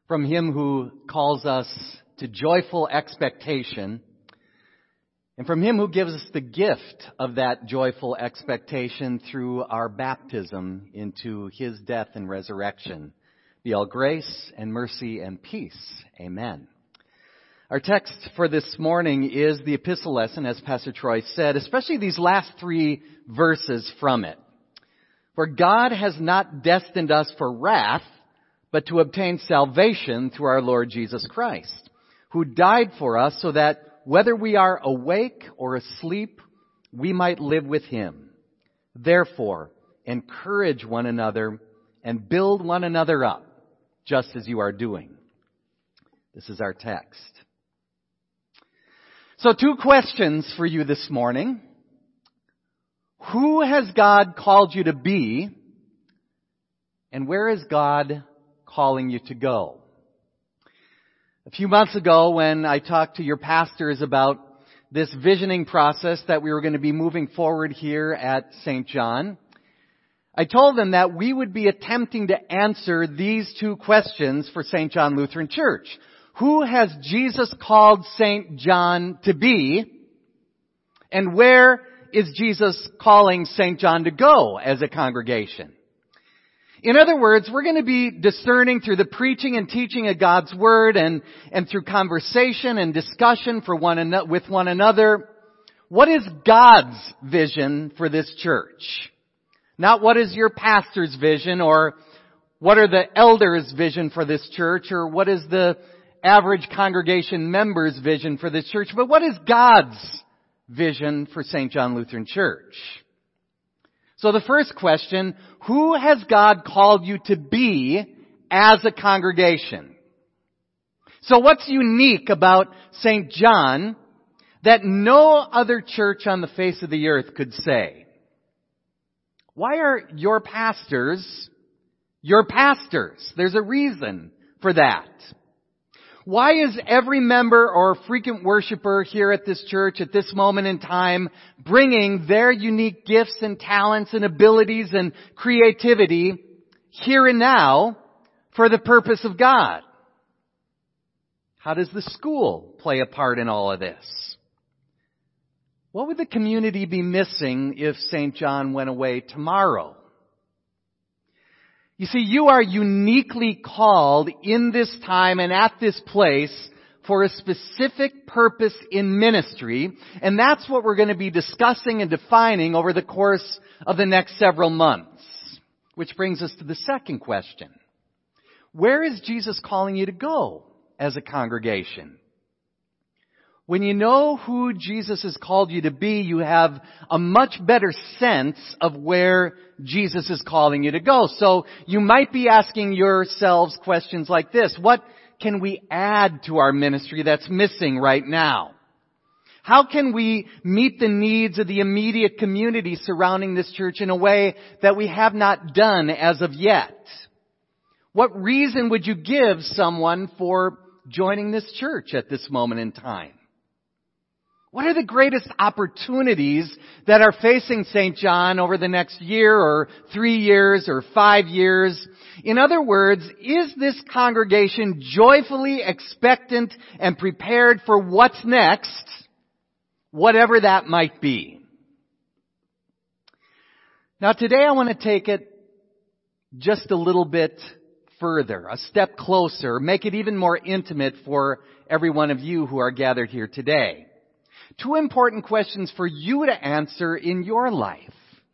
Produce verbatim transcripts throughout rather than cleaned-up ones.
From Him who calls us to joyful expectation, and from Him who gives us the gift of that joyful expectation through our baptism into His death and resurrection, be all grace and mercy and peace. Amen. Our text for this morning is the epistle lesson, as Pastor Troy said, especially these last three verses from it. For God has not destined us for wrath, but to obtain salvation through our Lord Jesus Christ, who died for us so that whether we are awake or asleep, we might live with Him. Therefore, encourage one another and build one another up, just as you are doing. This is our text. So two questions for you this morning. Who has God called you to be? And where is God calling you to go? A few months ago, when I talked to your pastors about this visioning process that we were going to be moving forward here at Saint John, I told them that we would be attempting to answer these two questions for Saint John Lutheran Church. Who has Jesus called Saint John to be? And where is Jesus calling Saint John to go as a congregation? In other words, we're going to be discerning through the preaching and teaching of God's Word and, and through conversation and discussion for one an- with one another, what is God's vision for this church? Not what is your pastor's vision, or what are the elders' vision for this church, or what is the average congregation member's vision for this church, but what is God's vision for Saint John Lutheran Church? So the first question, who has God called you to be as a congregation? So what's unique about Saint John that no other church on the face of the earth could say? Why are your pastors your pastors? There's a reason for that. Why is every member or frequent worshiper here at this church at this moment in time bringing their unique gifts and talents and abilities and creativity here and now for the purpose of God? How does the school play a part in all of this? What would the community be missing if Saint John went away tomorrow? You see, you are uniquely called in this time and at this place for a specific purpose in ministry, and that's what we're going to be discussing and defining over the course of the next several months. Which brings us to the second question. Where is Jesus calling you to go as a congregation? When you know who Jesus has called you to be, you have a much better sense of where Jesus is calling you to go. So you might be asking yourselves questions like this. What can we add to our ministry that's missing right now? How can we meet the needs of the immediate community surrounding this church in a way that we have not done as of yet? What reason would you give someone for joining this church at this moment in time? What are the greatest opportunities that are facing Saint John over the next year or three years or five years? In other words, is this congregation joyfully expectant and prepared for what's next, whatever that might be? Now today I want to take it just a little bit further, a step closer, make it even more intimate for every one of you who are gathered here today. Two important questions for you to answer in your life.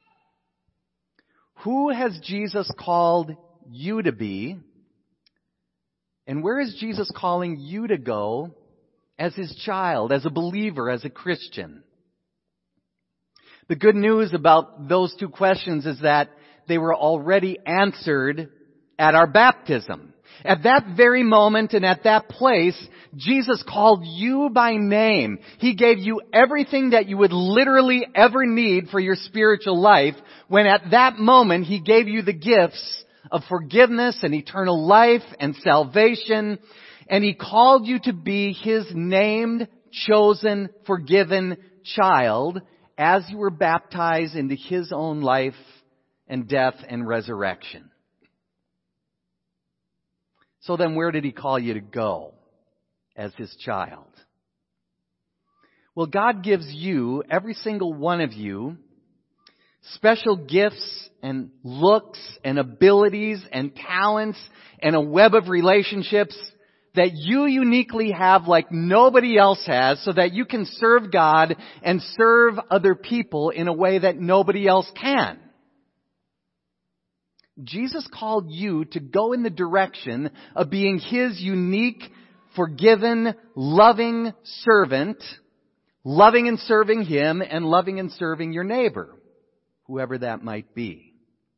Who has Jesus called you to be? And where is Jesus calling you to go as His child, as a believer, as a Christian? The good news about those two questions is that they were already answered at our baptism. At that very moment and at that place, Jesus called you by name. He gave you everything that you would literally ever need for your spiritual life, when at that moment He gave you the gifts of forgiveness and eternal life and salvation, and He called you to be His named, chosen, forgiven child as you were baptized into His own life and death and resurrection. So then where did He call you to go as His child? Well, God gives you, every single one of you, special gifts and looks and abilities and talents and a web of relationships that you uniquely have like nobody else has, so that you can serve God and serve other people in a way that nobody else can. Jesus called you to go in the direction of being His unique, forgiven, loving servant, loving and serving Him and loving and serving your neighbor, whoever that might be.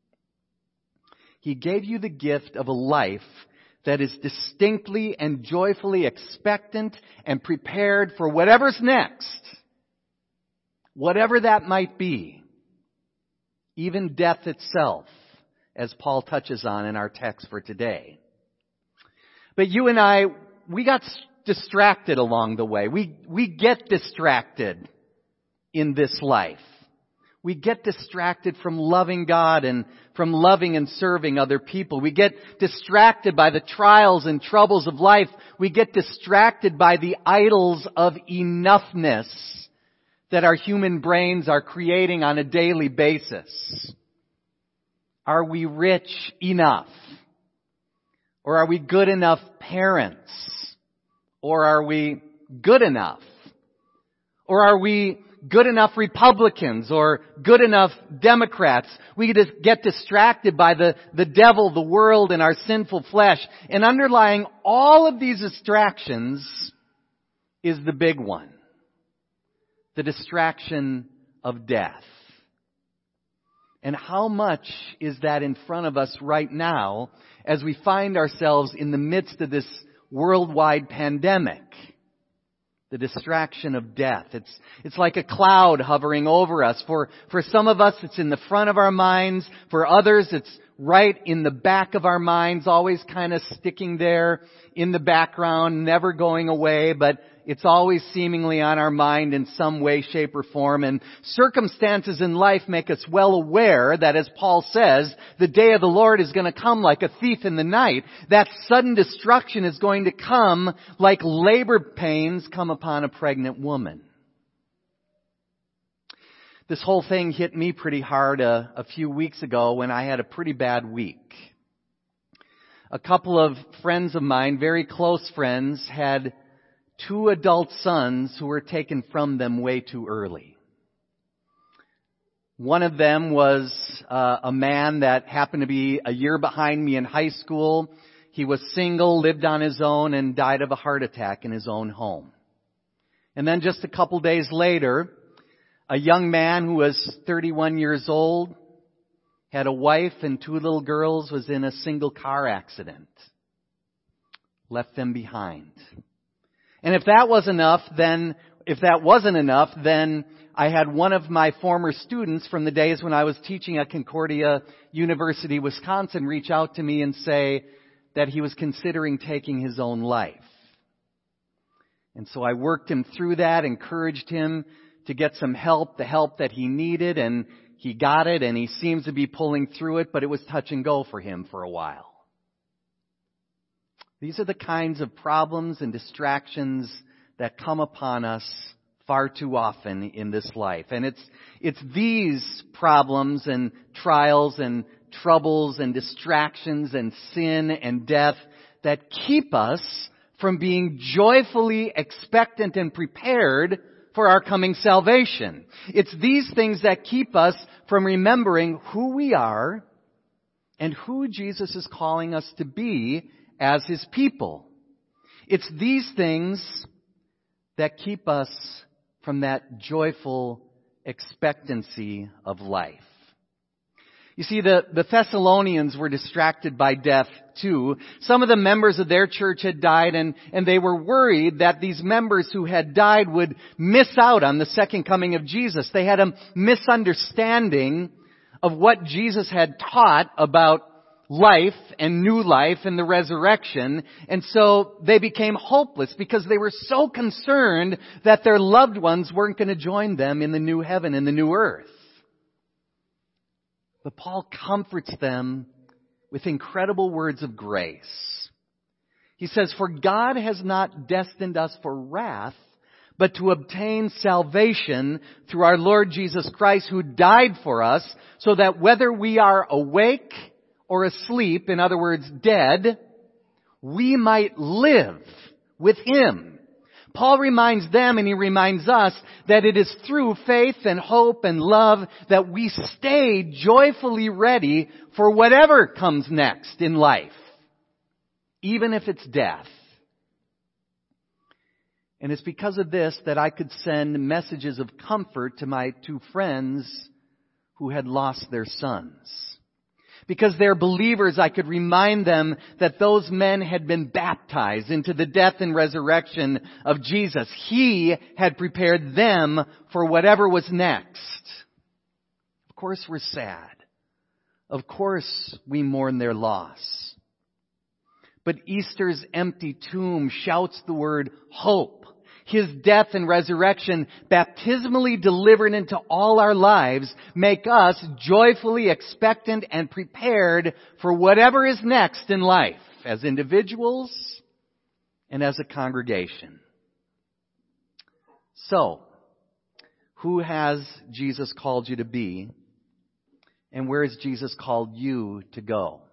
He gave you the gift of a life that is distinctly and joyfully expectant and prepared for whatever's next. Whatever that might be. Even death itself, as Paul touches on in our text for today. But you and I, we got distracted along the way. We, we get distracted in this life. We get distracted from loving God and from loving and serving other people. We get distracted by the trials and troubles of life. We get distracted by the idols of enoughness that our human brains are creating on a daily basis. Are we rich enough? Or are we good enough parents? Or are we good enough? Or are we good enough Republicans or good enough Democrats? We just get distracted by the, the devil, the world, and our sinful flesh. And underlying all of these distractions is the big one. The distraction of death. And how much is that in front of us right now as we find ourselves in the midst of this worldwide pandemic? The distraction of death. It's, it's like a cloud hovering over us. For, for some of us, it's in the front of our minds. For others, it's right in the back of our minds, always kind of sticking there in the background, never going away, but it's always seemingly on our mind in some way, shape, or form. And circumstances in life make us well aware that, as Paul says, the day of the Lord is going to come like a thief in the night. That sudden destruction is going to come like labor pains come upon a pregnant woman. This whole thing hit me pretty hard a, a few weeks ago when I had a pretty bad week. A couple of friends of mine, very close friends, had two adult sons who were taken from them way too early. One of them was uh, a man that happened to be a year behind me in high school. He was single, lived on his own, and died of a heart attack in his own home. And then just a couple days later, a young man who was thirty-one years old, had a wife and two little girls, was in a single car accident. Left them behind. And if that was enough, then, if that wasn't enough, then I had one of my former students from the days when I was teaching at Concordia University, Wisconsin, reach out to me and say that he was considering taking his own life. And so I worked him through that, encouraged him to get some help, the help that he needed, and he got it, and he seems to be pulling through it, but it was touch and go for him for a while. These are the kinds of problems and distractions that come upon us far too often in this life. And it's, it's these problems and trials and troubles and distractions and sin and death that keep us from being joyfully expectant and prepared for our coming salvation. It's these things that keep us from remembering who we are and who Jesus is calling us to be as His people. It's these things that keep us from that joyful expectancy of life. You see, the, the Thessalonians were distracted by death too. Some of the members of their church had died, and, and they were worried that these members who had died would miss out on the second coming of Jesus. They had a misunderstanding of what Jesus had taught about life and new life and the resurrection. And so they became hopeless because they were so concerned that their loved ones weren't going to join them in the new heaven and the new earth. But Paul comforts them with incredible words of grace. He says, "For God has not destined us for wrath, but to obtain salvation through our Lord Jesus Christ, who died for us, so that whether we are awake or asleep, in other words, dead, we might live with Him." Paul reminds them, and he reminds us, that it is through faith and hope and love that we stay joyfully ready for whatever comes next in life, even if it's death. And it's because of this that I could send messages of comfort to my two friends who had lost their sons. Because they're believers, I could remind them that those men had been baptized into the death and resurrection of Jesus. He had prepared them for whatever was next. Of course we're sad. Of course we mourn their loss. But Easter's empty tomb shouts the word hope. His death and resurrection, baptismally delivered into all our lives, make us joyfully expectant and prepared for whatever is next in life, as individuals and as a congregation. So, who has Jesus called you to be, and where has Jesus called you to go?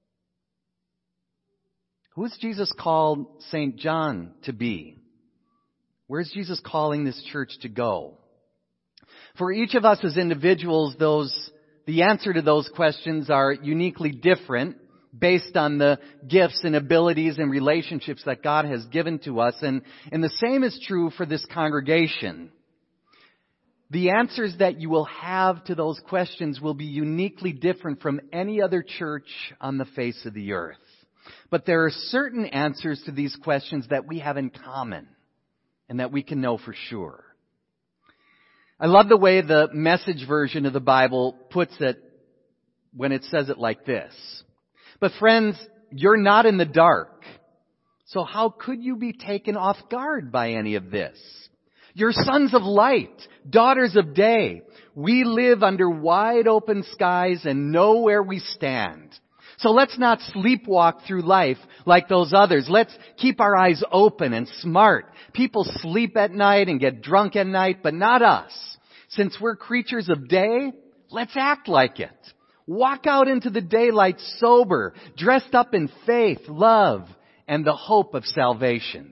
Who has Jesus called Saint John to be? Where's Jesus calling this church to go? For each of us as individuals, those, the answer to those questions are uniquely different based on the gifts and abilities and relationships that God has given to us. And, and the same is true for this congregation. The answers that you will have to those questions will be uniquely different from any other church on the face of the earth. But there are certain answers to these questions that we have in common, and that we can know for sure. I love the way the Message version of the Bible puts it when it says it like this. But friends, you're not in the dark. So how could you be taken off guard by any of this? You're sons of light, daughters of day. We live under wide open skies and know where we stand. So let's not sleepwalk through life like those others. Let's keep our eyes open and smart. People sleep at night and get drunk at night, but not us. Since we're creatures of day, let's act like it. Walk out into the daylight sober, dressed up in faith, love, and the hope of salvation.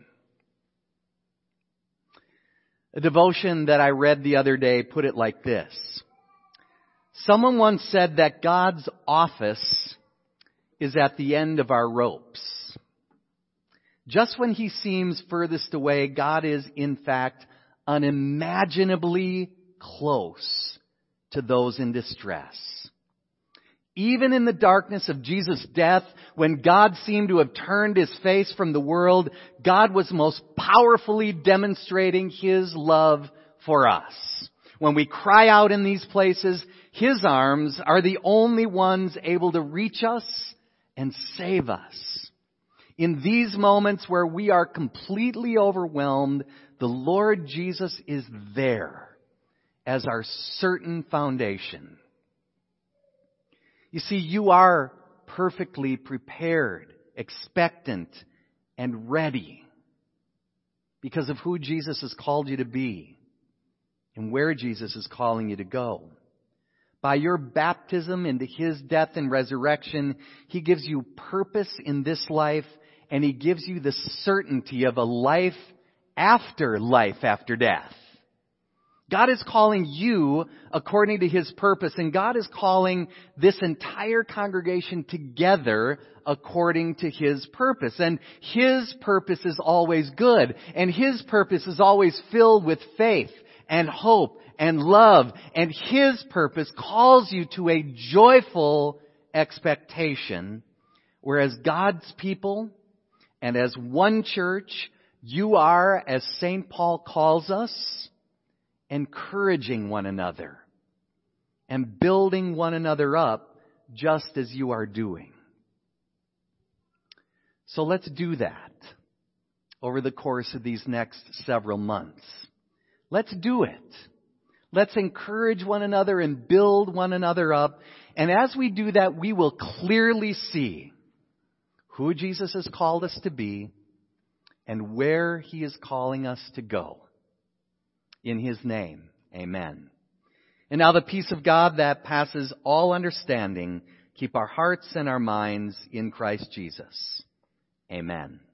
A devotion that I read the other day put it like this. Someone once said that God's office is at the end of our ropes. Just when He seems furthest away, God is in fact unimaginably close to those in distress. Even in the darkness of Jesus' death, when God seemed to have turned His face from the world, God was most powerfully demonstrating His love for us. When we cry out in these places, His arms are the only ones able to reach us and save us. In these moments where we are completely overwhelmed, the Lord Jesus is there as our certain foundation. You see, you are perfectly prepared, expectant, and ready because of who Jesus has called you to be and where Jesus is calling you to go. By your baptism into His death and resurrection, He gives you purpose in this life, and He gives you the certainty of a life after life after death. God is calling you according to His purpose, and God is calling this entire congregation together according to His purpose. And His purpose is always good, and His purpose is always filled with faith and hope and love, and His purpose calls you to a joyful expectation, whereas God's people and as one church, you are, as Saint Paul calls us, encouraging one another and building one another up just as you are doing. So let's do that over the course of these next several months. Let's do it. Let's encourage one another and build one another up. And as we do that, we will clearly see who Jesus has called us to be and where He is calling us to go. In His name, amen. And now the peace of God that passes all understanding, keep our hearts and our minds in Christ Jesus. Amen.